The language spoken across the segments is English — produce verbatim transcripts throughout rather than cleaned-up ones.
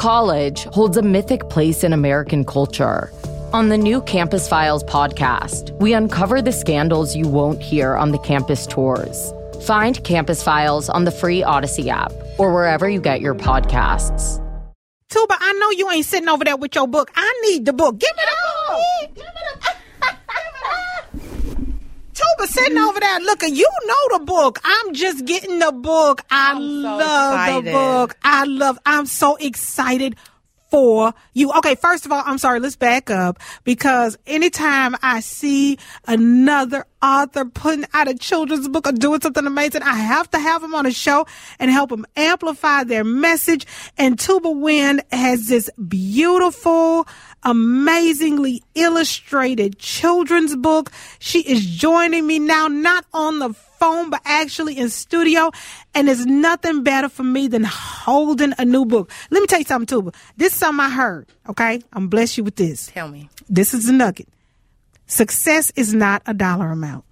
college holds a mythic place in American culture. On the new Campus Files podcast, we uncover the scandals you won't hear on the campus tours. Find Campus Files on the free Odyssey app or wherever you get your podcasts. Tuba, I know you ain't sitting over there with your book. I need the book. Give me the book. Give me the Tuba sitting over there looking. You know the book. I'm just getting the book. I I'm so love excited. the book. I love. I'm so excited for you. Okay, first of all, I'm sorry. Let's back up, because anytime I see another author putting out a children's book or doing something amazing, I have to have them on a show and help them amplify their message. And Tuba Wynn has this beautiful, amazingly illustrated children's book. She is joining me now, not on the phone, but actually in studio. And there's nothing better for me than holding a new book. Let me tell you something, Tuba. This is something I heard, okay? I'm bless you with this. Tell me. This is the nugget. Success is not a dollar amount.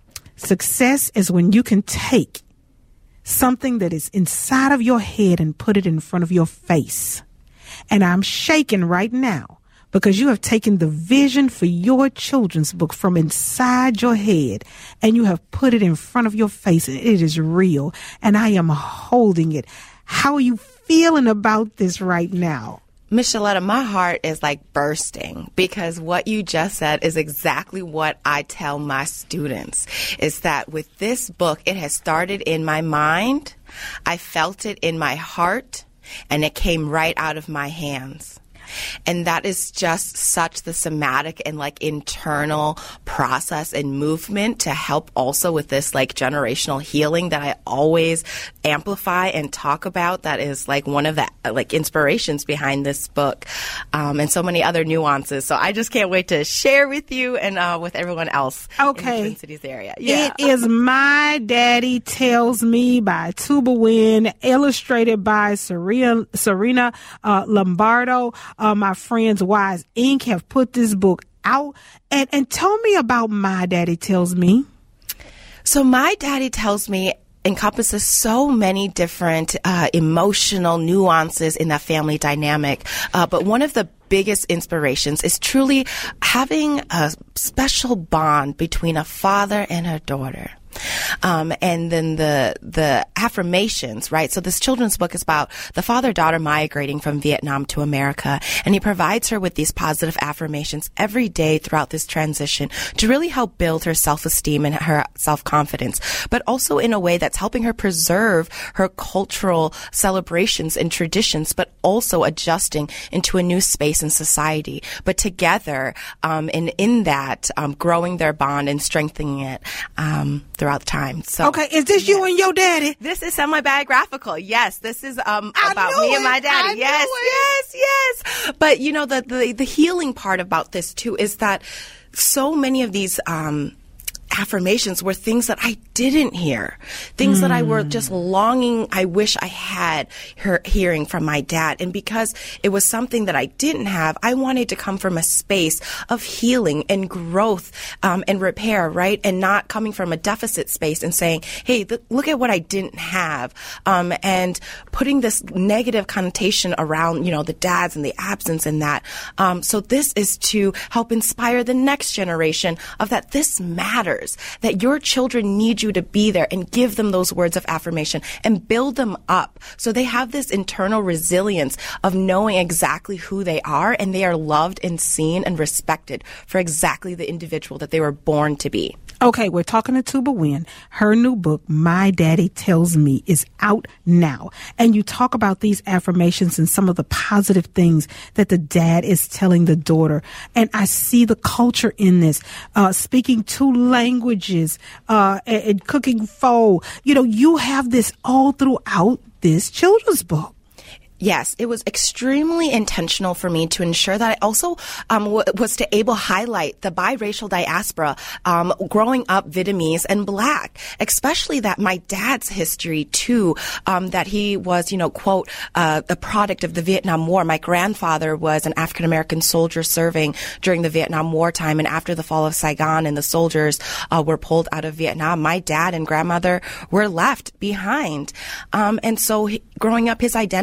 Success is when you can take something that is inside of your head and put it in front of your face. And I'm shaking right now because you have taken the vision for your children's book from inside your head and you have put it in front of your face. And it is real. And I am holding it. How are you feeling about this right now? Miss Shaletta, my heart is like bursting, because what you just said is exactly what I tell my students, is that with this book, it has started in my mind, I felt it in my heart, and it came right out of my hands. And that is just such the somatic and like internal process and movement to help also with this like generational healing that I always amplify and talk about. That is like one of the like inspirations behind this book, um, and so many other nuances. So I just can't wait to share with you and uh, with everyone else okay. in the Twin Cities area. Yeah. It is My Daddy Tells Me by Tuba Wynn, illustrated by Serena, Serena uh, Lombardo. Uh, my friends Wise Incorporated have put this book out. And, and tell me about My Daddy Tells Me. So My Daddy Tells Me encompasses so many different uh, emotional nuances in that family dynamic. Uh, but one of the biggest inspirations is truly having a special bond between a father and a daughter. Um, and then the the affirmations, right? So this children's book is about the father-daughter migrating from Vietnam to America, and he provides her with these positive affirmations every day throughout this transition to really help build her self-esteem and her self-confidence, but also in a way that's helping her preserve her cultural celebrations and traditions, but also adjusting into a new space in society. But together, um, and in that, um, growing their bond and strengthening it um, throughout time. So, okay, is this you and your daddy? This is semi-biographical. Yes, this is um, I about knew me it. and my daddy. I knew yes, it. yes, yes. But you know, the, the the healing part about this too is that so many of these um, affirmations were things that I didn't hear, things mm. that I were just longing, I wish I had her hearing from my dad. And because it was something that I didn't have, I wanted to come from a space of healing and growth um, and repair, right? And not coming from a deficit space and saying, hey, th- look at what I didn't have. Um, and putting this negative connotation around, you know, the dads and the absence and that. Um, so this is to help inspire the next generation of that this matters. That your children need you to be there and give them those words of affirmation and build them up so they have this internal resilience of knowing exactly who they are and they are loved and seen and respected for exactly the individual that they were born to be. Okay, we're talking to Tuba Wynn. Her new book, My Daddy Tells Me, is out now. And you talk about these affirmations and some of the positive things that the dad is telling the daughter. And I see the culture in this, uh, speaking two languages, uh, and, and cooking pho. You know, you have this all throughout this children's book. Yes, it was extremely intentional for me to ensure that I also um, w- was to able highlight the biracial diaspora, um, growing up Vietnamese and Black, especially that my dad's history too, um, that he was, you know, quote, uh, a product of the Vietnam War. My grandfather was an African-American soldier serving during the Vietnam War time, and after the fall of Saigon and the soldiers uh, were pulled out of Vietnam, my dad and grandmother were left behind. Um, and so he, growing up, his identity was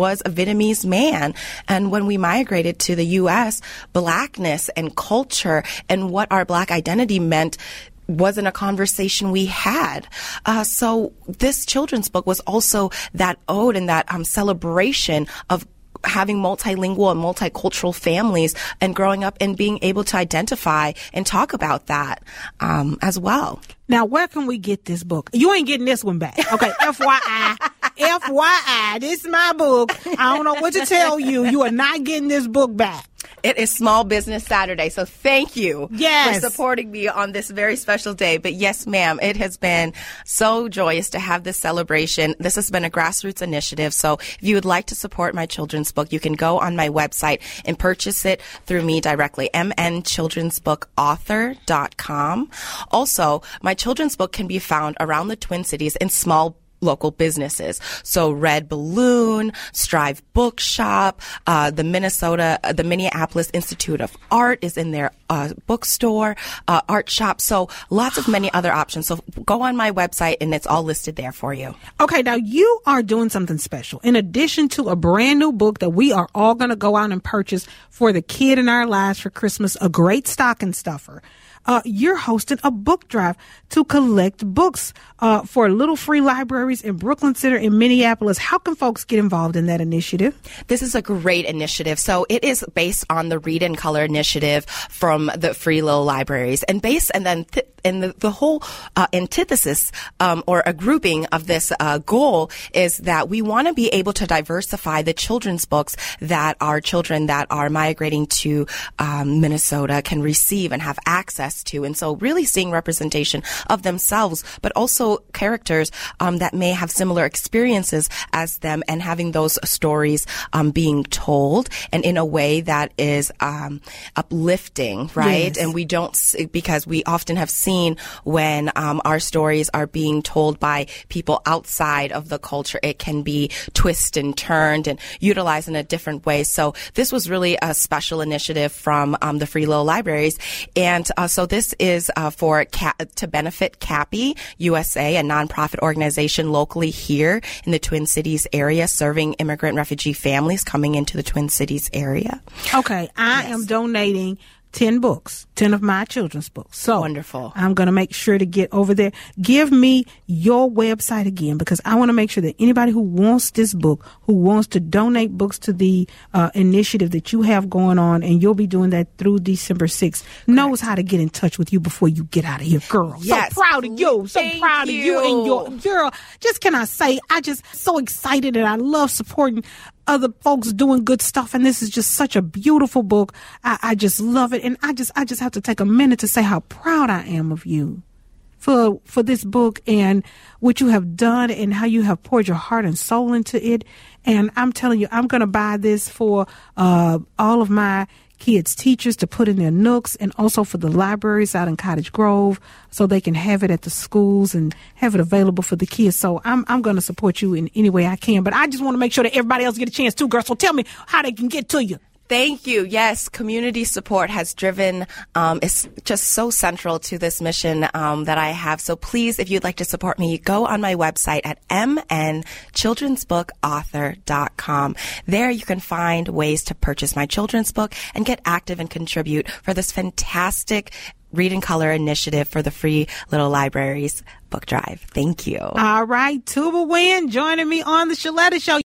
was a Vietnamese man. And when we migrated to the U S, Blackness and culture and what our Black identity meant wasn't a conversation we had. Uh, so this children's book was also that ode and that um, celebration of having multilingual and multicultural families and growing up and being able to identify and talk about that um, as well. Now, where can we get this book? You ain't getting this one back. Okay, F Y I. F Y I. This is my book. I don't know what to tell you. You are not getting this book back. It is Small Business Saturday, so thank you yes. for supporting me on this very special day. But yes, ma'am, it has been so joyous to have this celebration. This has been a grassroots initiative, so if you would like to support my children's book, you can go on my website and purchase it through me directly, m n children's book author dot com. Also, my children's book can be found around the Twin Cities in small local businesses. So Red Balloon, Strive Bookshop, uh, the Minnesota, uh, the Minneapolis Institute of Art is in their uh, bookstore, uh, art shop. So lots of many other options. So go on my website and it's all listed there for you. Okay, now you are doing something special. In addition to a brand new book that we are all going to go out and purchase for the kid in our lives for Christmas, a great stocking stuffer. Uh, you're hosting a book drive to collect books uh, for little free libraries in Brooklyn Center in Minneapolis. How can folks get involved in that initiative? This is a great initiative. So it is based on the Read in Color initiative from the Free Little Libraries, and based and then th- and the, the whole uh, antithesis um, or a grouping of this uh, goal is that we want to be able to diversify the children's books that our children that are migrating to um, Minnesota can receive and have access to. And so really seeing representation of themselves, but also characters um, that may have similar experiences as them, and having those stories um, being told and in a way that is um, uplifting, right? Yes. And we don't, because we often have seen when um, our stories are being told by people outside of the culture, it can be twisted and turned and utilized in a different way. So this was really a special initiative from um, the Free Little Libraries. And uh, so this is uh, for Ca- to benefit CAPI U S A, a nonprofit organization locally here in the Twin Cities area, serving immigrant and refugee families coming into the Twin Cities area. Okay, I yes. am donating ten books, ten of my children's books. So wonderful. I'm going to make sure to get over there. Give me your website again, because I want to make sure that anybody who wants this book, who wants to donate books to the uh, initiative that you have going on, and you'll be doing that through December sixth, Correct. knows how to get in touch with you before you get out of here, girl. Yes. So proud of you. So Thank proud you. of you and your girl. Just can I say, I just so excited, and I love supporting other folks doing good stuff, and this is just such a beautiful book. I, I just love it, and I just I just have to take a minute to say how proud I am of you for for this book and what you have done and how you have poured your heart and soul into it. And I'm telling you, I'm going to buy this for uh, all of my kids' teachers to put in their nooks, and also for the libraries out in Cottage Grove so they can have it at the schools and have it available for the kids. So I'm I'm going to support you in any way I can. But I just want to make sure that everybody else get a chance too, girl. So tell me how they can get to you. Thank you. Yes, community support has driven, um, is just so central to this mission um, that I have. So please, if you'd like to support me, go on my website at m n children's book author dot com. There you can find ways to purchase my children's book and get active and contribute for this fantastic Read in Color initiative for the Free Little Libraries book drive. Thank you. All right, Tuba Wynn joining me on the Shaletta Show.